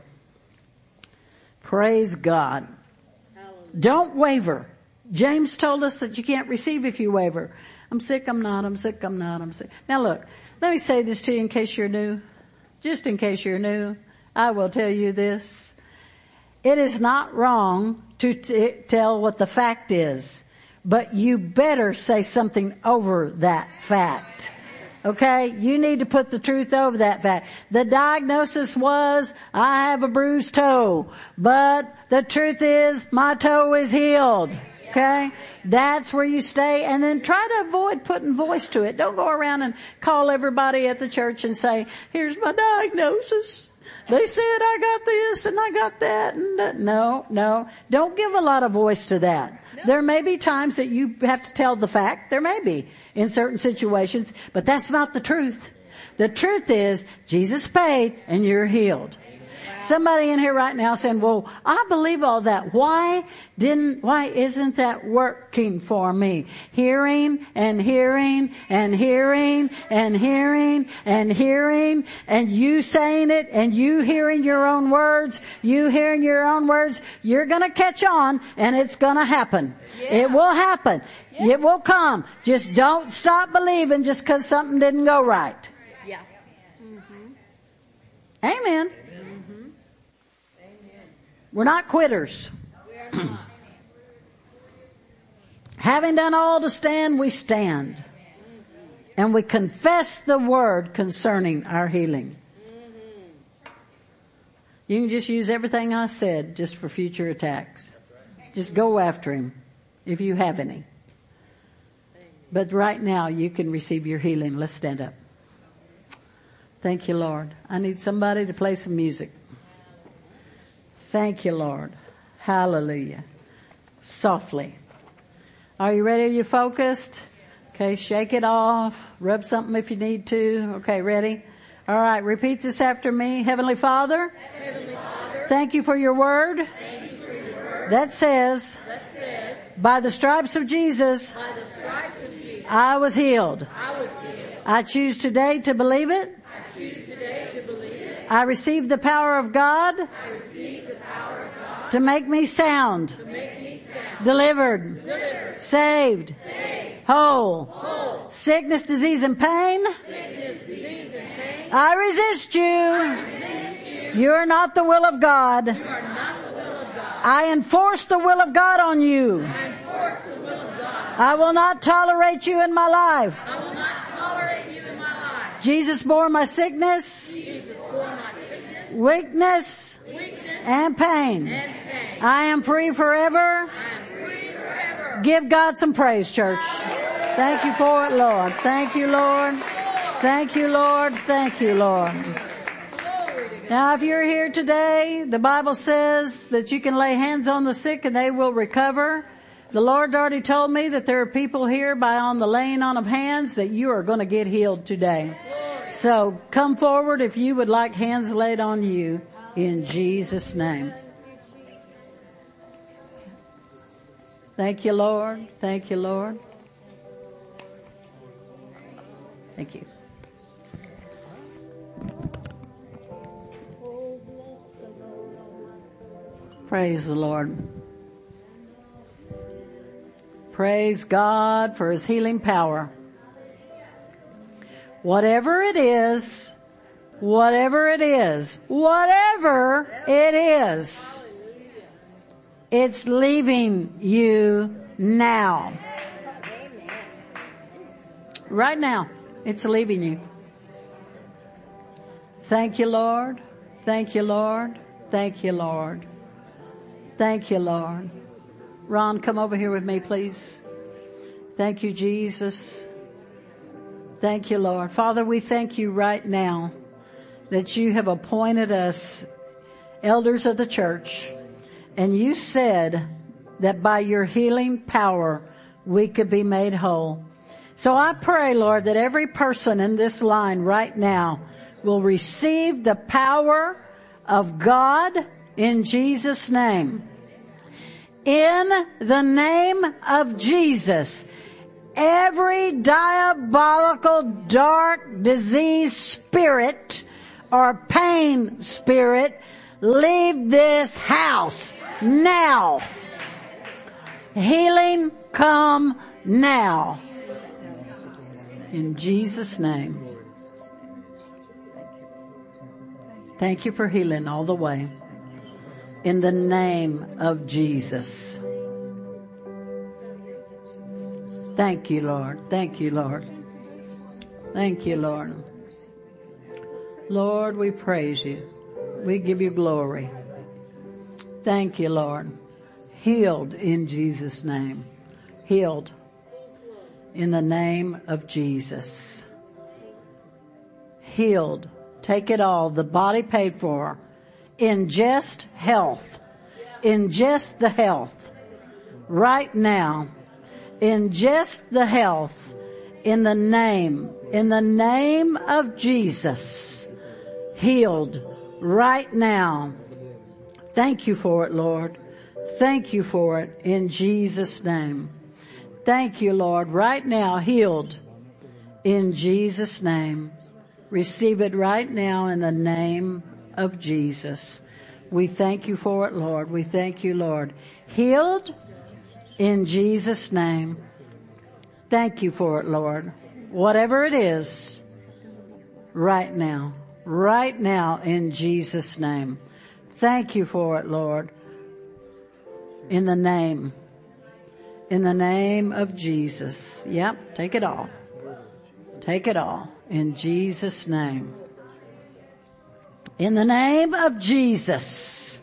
Praise God. Hallelujah. Don't waver. James told us that you can't receive if you waver. I'm sick, I'm not, I'm sick, I'm not, I'm sick. Now look, let me say this to you in case you're new. Just in case you're new, I will tell you this. It is not wrong to tell what the fact is, but you better say something over that fact. Okay? You need to put the truth over that fact. The diagnosis was, I have a bruised toe. But the truth is, my toe is healed. Okay? That's where you stay. And then try to avoid putting voice to it. Don't go around and call everybody at the church and say, here's my diagnosis. They said I got this and I got that. And no. Don't give a lot of voice to that. No. There may be times that you have to tell the fact. There may be in certain situations, but that's not the truth. The truth is Jesus paid and you're healed. Somebody in here right now saying, well, I believe all that. Why isn't that working for me? Hearing and hearing and hearing and hearing and hearing and you saying it and you hearing your own words, you're going to catch on and it's going to happen. Yeah. It will happen. Yeah. It will come. Just don't stop believing just because something didn't go right. Yeah. Mm-hmm. Amen. We're not quitters. We are not. Having done all to stand, we stand. And we confess the word concerning our healing. You can just use everything I said just for future attacks. Just go after him if you have any. But right now you can receive your healing. Let's stand up. Thank you, Lord. I need somebody to play some music. Thank you, Lord. Hallelujah. Softly. Are you ready? Are you focused? Okay, shake it off. Rub something if you need to. Okay, ready? All right, repeat this after me. Heavenly Father, thank you for your word, that says, by the stripes of Jesus, I was healed. I choose today to believe it. I receive the power of God to make me sound, delivered, saved, whole. Sickness, disease, and pain, I resist you. You're not the will of God. I enforce the will of God on you. I will not tolerate you in my life. Jesus bore my sickness, weakness, and pain. I am free forever. Give God some praise, church. Thank you for it, Lord. Thank you, Lord. Thank you, Lord. Thank you, Lord. Now, if you're here today, the Bible says that you can lay hands on the sick and they will recover. The Lord already told me that there are people here on the laying on of hands that you are going to get healed today. So come forward if you would like hands laid on you in Jesus' name. Thank you, Lord. Thank you, Lord. Thank you. Praise the Lord. Praise God for His healing power. Whatever it is, it's leaving you now. Right now, it's leaving you. Thank you, Lord. Thank you, Lord. Thank you, Lord. Thank you, Lord. Ron, come over here with me, please. Thank you, Jesus. Thank you, Lord. Father, we thank you right now that you have appointed us elders of the church, and you said that by your healing power, we could be made whole. So I pray, Lord, that every person in this line right now will receive the power of God in Jesus' name. In the name of Jesus, every diabolical, dark, disease spirit or pain spirit, leave this house now. Healing come now. In Jesus' name. Thank you for healing all the way. In the name of Jesus. Thank you, Lord. Thank you, Lord. Thank you, Lord. Lord, we praise you. We give you glory. Thank you, Lord. Healed in Jesus' name. Healed in the name of Jesus. Healed. Take it all. The body paid for. Ingest health. Ingest the health. Right now. Ingest the health in the name of Jesus. Healed right now. Thank you for it, Lord. Thank you for it in Jesus' name. Thank you, Lord. Right now, healed in Jesus' name. Receive it right now in the name of Jesus. We thank you for it, Lord. We thank you, Lord. Healed in Jesus' name. Thank you for it, Lord. Whatever it is, right now in Jesus' name. Thank you for it, Lord. In the name of Jesus. Yep, take it all. Take it all in Jesus' name. In the name of Jesus.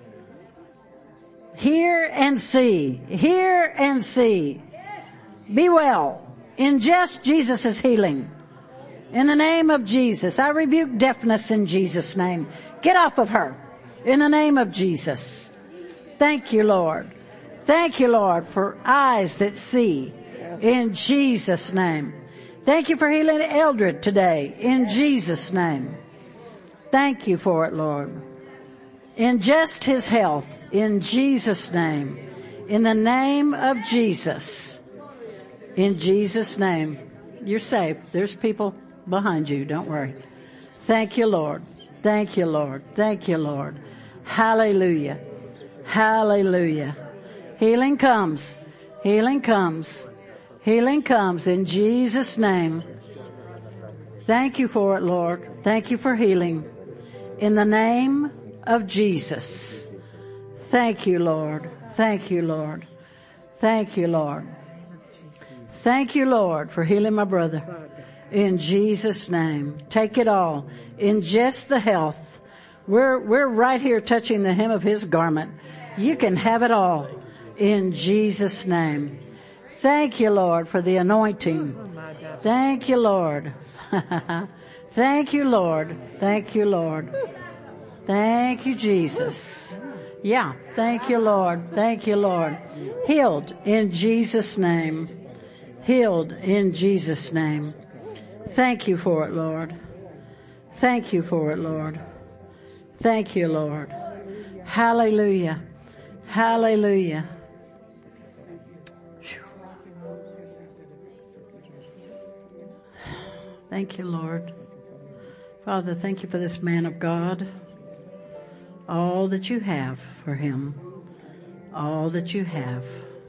Hear and see. Hear and see. Be well. Ingest Jesus' healing. In the name of Jesus. I rebuke deafness in Jesus' name. Get off of her. In the name of Jesus. Thank you, Lord. Thank you, Lord, for eyes that see. In Jesus' name. Thank you for healing Eldred today. In Jesus' name. Thank you for it, Lord. Ingest his health. In Jesus' name. In the name of Jesus. In Jesus' name. You're safe. There's people behind you. Don't worry. Thank you, Lord. Thank you, Lord. Thank you, Lord. Hallelujah. Hallelujah. Healing comes. Healing comes. Healing comes in Jesus' name. Thank you for it, Lord. Thank you for healing. In the name of Jesus. Thank you, Lord. Thank you, Lord. Thank you, Lord. Thank you, Lord, for healing my brother. In Jesus' name. Take it all. Ingest the health. We're right here touching the hem of his garment. You can have it all. In Jesus' name. Thank you, Lord, for the anointing. Thank you, Lord. Thank you, Lord. Thank you, Lord. Thank you, Jesus. Yeah. Thank you, Lord. Thank you, Lord. Healed in Jesus' name. Healed in Jesus' name. Thank you for it, Lord. Thank you for it, Lord. Thank you, Lord. Hallelujah. Hallelujah. Thank you, Lord. Father, thank you for this man of God. All that you have for him. All that you have.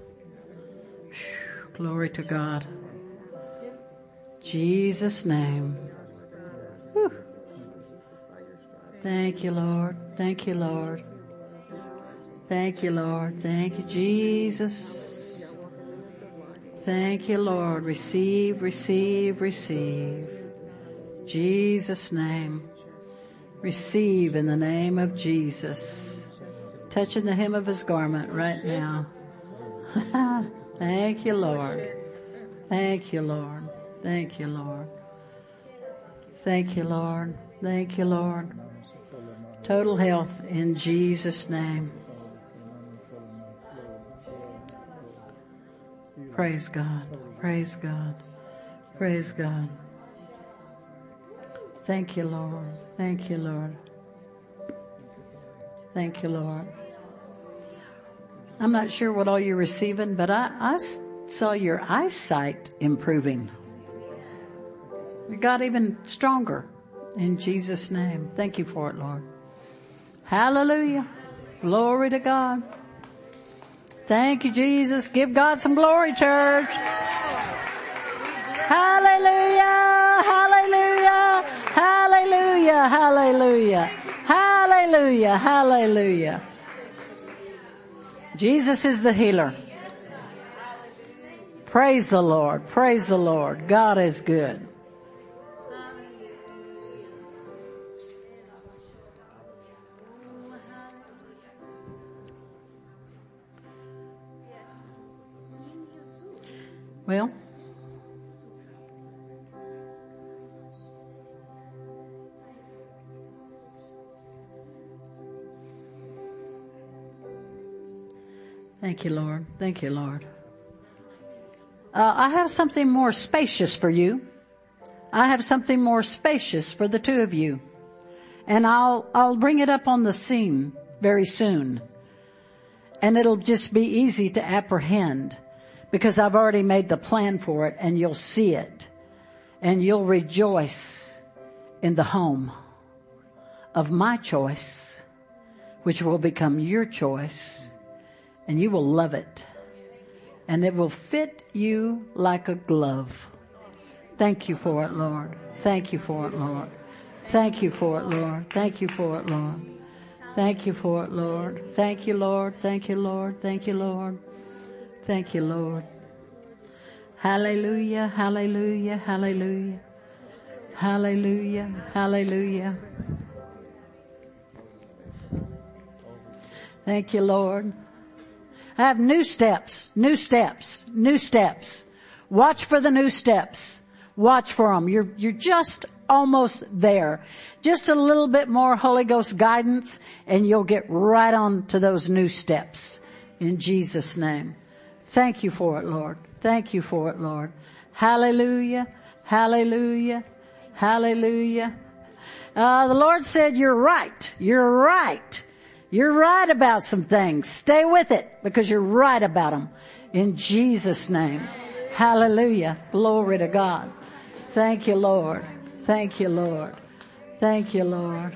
Glory to God. Jesus' name. Whew. Thank you, Lord. Thank you, Lord. Thank you, Lord. Thank you, Jesus. Thank you, Lord. Receive, receive, receive. Jesus' name. Receive in the name of Jesus. Touching the hem of his garment right now. Thank you, Lord. Thank you, Lord. Thank you, Lord. Thank you, Lord. Thank you, Lord. Total health in Jesus' name. Praise God. Praise God. Praise God. Thank you, Lord. Thank you, Lord. Thank you, Lord. I'm not sure what all you're receiving, but I saw your eyesight improving. It got even stronger in Jesus' name. Thank you for it, Lord. Hallelujah. Glory to God. Thank you, Jesus. Give God some glory, church. Hallelujah. Hallelujah. Hallelujah. Hallelujah. Hallelujah. Hallelujah. Jesus is the healer. Praise the Lord. Praise the Lord. God is good. Well, thank you, Lord. Thank you, Lord. I have something more spacious for you. I have something more spacious for the two of you. And I'll bring it up on the scene very soon. And it'll just be easy to apprehend because I've already made the plan for it, and you'll see it. And you'll rejoice in the home of my choice, which will become your choice. And you will love it. And it will fit you like a glove. Thank you for it, Lord. Thank you for it, Lord. Thank you for it, Lord. Thank you for it, Lord. Thank you for it, Lord. Thank you, Lord. Thank you, Lord. Thank you, Lord. Thank you, Lord. Hallelujah, hallelujah, hallelujah. Hallelujah, hallelujah. Thank you, Lord. I have new steps, new steps, new steps. Watch for the new steps. Watch for them. You're just almost there. Just a little bit more Holy Ghost guidance and you'll get right on to those new steps. In Jesus' name. Thank you for it, Lord. Thank you for it, Lord. Hallelujah. Hallelujah. Hallelujah. The Lord said, you're right. You're right. You're right about some things. Stay with it because you're right about them. In Jesus' name. Hallelujah. Glory to God. Thank you, Lord. Thank you, Lord. Thank you, Lord.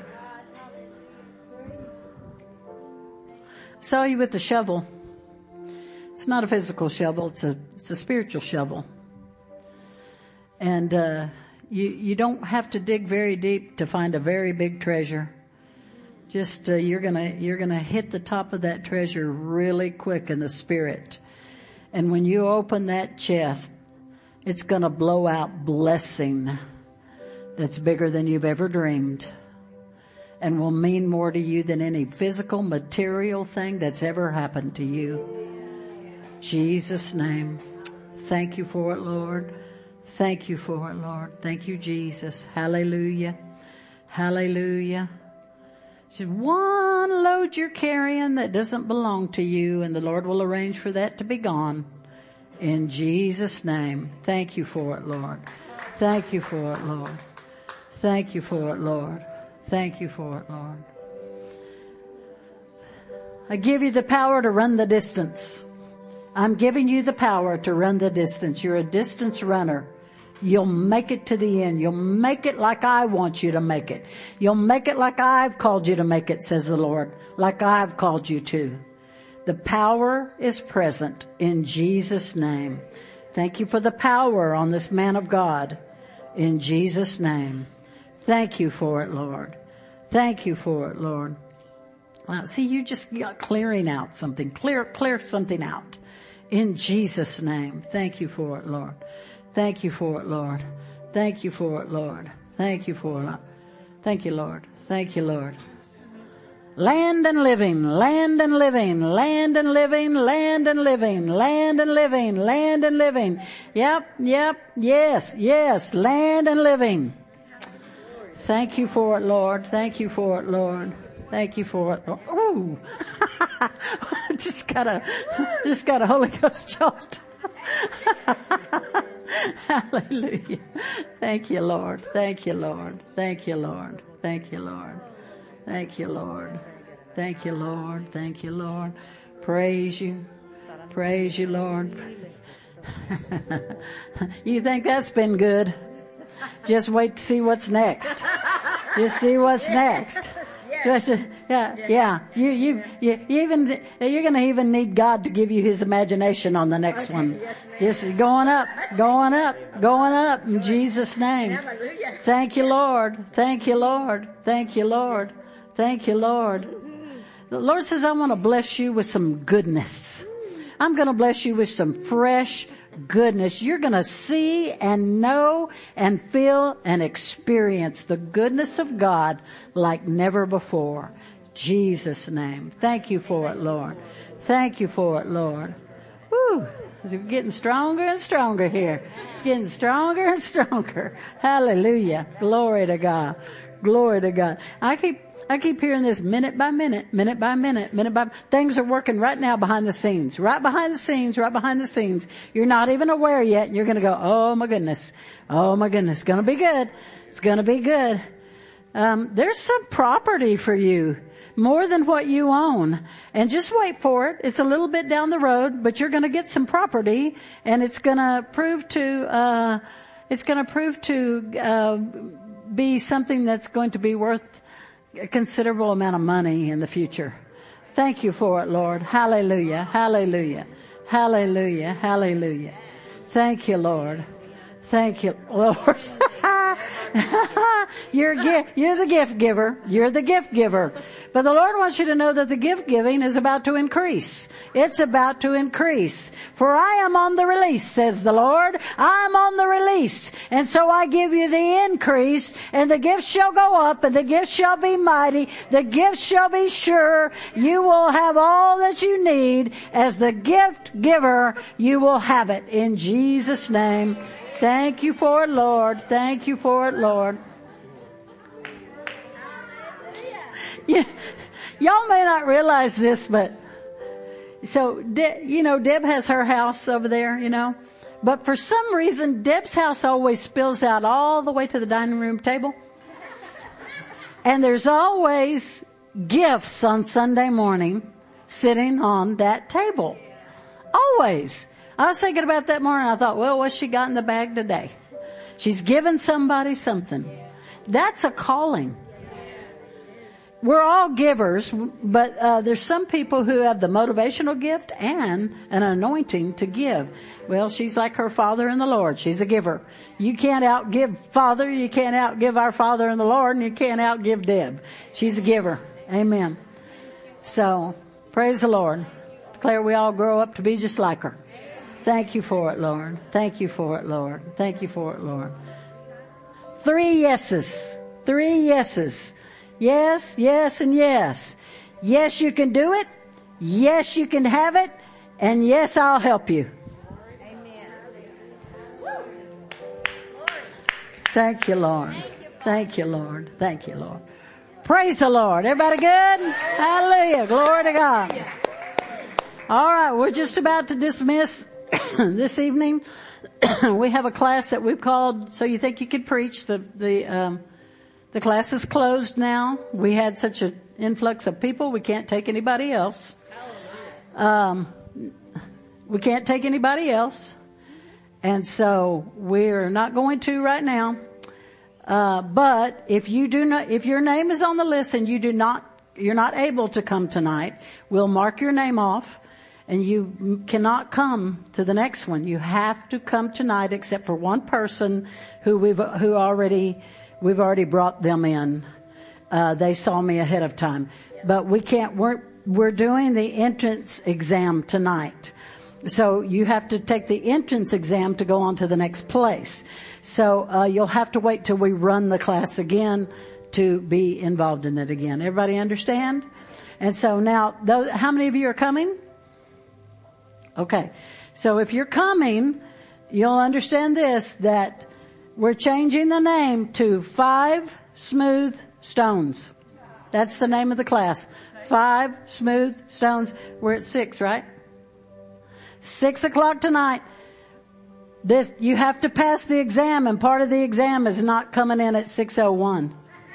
Saw you with the shovel. It's not a physical shovel. It's a spiritual shovel. And, you don't have to dig very deep to find a very big treasure. Just, you're gonna hit the top of that treasure really quick in the spirit. And when you open that chest, it's gonna blow out blessing that's bigger than you've ever dreamed and will mean more to you than any physical, material thing that's ever happened to you. Jesus' name. Thank you for it, Lord. Thank you for it, Lord. Thank you, Jesus. Hallelujah. Hallelujah. Just one load you're carrying that doesn't belong to you, and the Lord will arrange for that to be gone. In Jesus' name. Thank you for it, Lord. Thank you for it, Lord. Thank you for it, Lord. Thank you for it, Lord. I give you the power to run the distance. I'm giving you the power to run the distance. You're a distance runner. You'll make it to the end. You'll make it like I want you to make it. You'll make it like I've called you to make it, says the Lord. Like I've called you to. The power is present in Jesus' name. Thank you for the power on this man of God. In Jesus' name. Thank you for it, Lord. Thank you for it, Lord. See, you just got clearing out something. Clear something out. In Jesus' name. Thank you for it, Lord. Thank you for it, Lord. Thank you for it, Lord. Thank you for it. Thank you, Lord. Thank you, Lord. Land and living, land and living, land and living, land and living, land and living, land and living. Yep, yes, land and living. Thank you for it, Lord. Thank you for it, Lord. Thank you for it, Lord. Ooh. just got a Holy Ghost jolt. Hallelujah. Thank you, Lord. Thank you, Lord. Thank you, Lord. Thank you, Lord. Thank you, Lord. Thank you, Lord. Thank you, Lord. Praise you. Praise you, Lord. You think that's been good? Just wait to see what's next. Just see what's next. Yeah. You're gonna even need God to give you His imagination on the next one. Just going up in Jesus' name. Thank you, Lord. Thank you, Lord. Thank you, Lord. Thank you, Lord. The Lord says, I want to bless you with some goodness. I'm going to bless you with some fresh goodness. You're going to see and know and feel and experience the goodness of God like never before. Jesus' name. Thank you for it, Lord. Thank you for it, Lord. Woo. It's getting stronger and stronger here. It's getting stronger and stronger. Hallelujah. Glory to God. Glory to God. I keep hearing this minute by minute. Things are working right now behind the scenes. Right behind the scenes. You're not even aware yet. And you're going to go, oh my goodness. It's going to be good. It's going to be good. There's some property for you. More than what you own. And just wait for it. It's a little bit down the road, but you're going to get some property, and it's going to prove to be something that's going to be worth a considerable amount of money in the future. Thank you for it, Lord. Hallelujah. Hallelujah. Hallelujah. Hallelujah. Thank you, Lord. Thank you, Lord. You're the gift giver. You're the gift giver. But the Lord wants you to know that the gift giving is about to increase. It's about to increase. For I am on the release, says the Lord. I am on the release. And so I give you the increase, and the gifts shall go up, and the gifts shall be mighty. The gifts shall be sure. You will have all that you need. As the gift giver, you will have it. In Jesus' name. Thank you for it, Lord. Thank you for it, Lord. Yeah, y'all may not realize this, but so, Deb has her house over there, but for some reason, Deb's house always spills out all the way to the dining room table. And there's always gifts on Sunday morning sitting on that table. Always. I was thinking about that morning. I thought, well, what's she got in the bag today? She's given somebody something. That's a calling. We're all givers, but there's some people who have the motivational gift and an anointing to give. Well, she's like her father in the Lord. She's a giver. You can't outgive Father. You can't outgive our Father in the Lord, and you can't outgive Deb. She's a giver. Amen. So, praise the Lord. Declare we all grow up to be just like her. Thank you for it, Lord. Thank you for it, Lord. Thank you for it, Lord. 3 yeses. 3 yeses. Yes, yes, and yes. Yes, you can do it. Yes, you can have it. And yes, I'll help you. Amen. Thank you, Lord. Thank you, Lord. Thank you, Lord. Praise the Lord. Everybody good? Hallelujah. Glory to God. All right, we're just about to dismiss this evening. We have a class that we've called So You Think You Could Preach. The class is closed now. We had such an influx of people, we can't take anybody else. We can't take anybody else. And so we're not going to right now. But if your name is on the list and you're not able to come tonight, we'll mark your name off. And you cannot come to the next one. You have to come tonight, except for one person who we've already brought them in. They saw me ahead of time, but we can't. We're doing the entrance exam tonight, so you have to take the entrance exam to go on to the next place. So you'll have to wait till we run the class again to be involved in it again. Everybody understand? And so now, how many of you are coming? Okay. So if you're coming, you'll understand this, that we're changing the name to 5 Smooth Stones. That's the name of the class. 5 Smooth Stones. We're at 6, right? 6 o'clock tonight. You have to pass the exam, and part of the exam is not coming in at 6:01.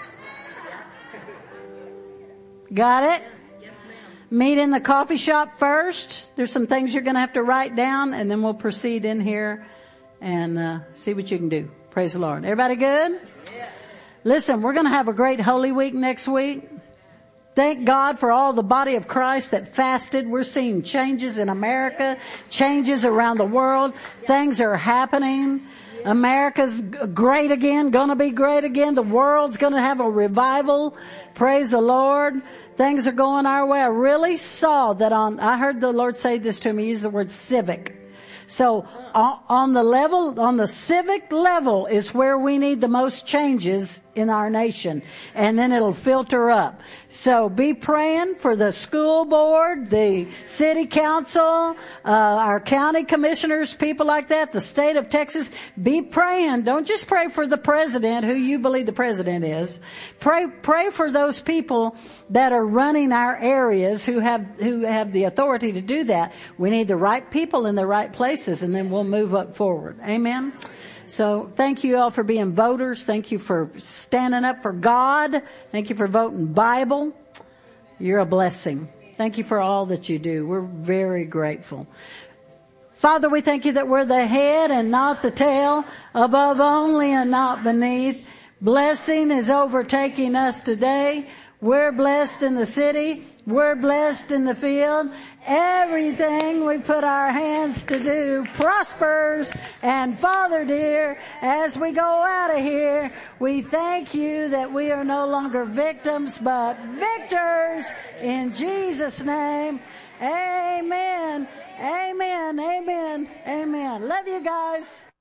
Got it? Meet in the coffee shop first. There's some things you're going to have to write down, and then we'll proceed in here and see what you can do. Praise the Lord. Everybody good? Yeah. Listen, we're going to have a great Holy Week next week. Thank God for all the body of Christ that fasted. We're seeing changes in America, changes around the world. Things are happening. America's great again, going to be great again. The world's going to have a revival. Praise the Lord. Things are going our way. I really saw that I heard the Lord say this to me, use the word civic. So on the civic level is where we need the most changes in our nation. And then it'll filter up. So be praying for the school board, the city council, our county commissioners, people like that, the state of Texas. Be praying. Don't just pray for the president, who you believe the president is. Pray for those people that are running our areas who have the authority to do that. We need the right people in the right places, and then we'll move up forward. Amen. So thank you all for being voters. Thank you for standing up for God. Thank you for voting Bible. You're a blessing. Thank you for all that you do. We're very grateful. Father, we thank you that we're the head and not the tail, above only and not beneath. Blessing is overtaking us today. We're blessed in the city. We're blessed in the field. Everything we put our hands to do prospers. And Father dear, as we go out of here, we thank you that we are no longer victims, but victors in Jesus' name. Amen. Amen. Amen. Amen. Love you guys.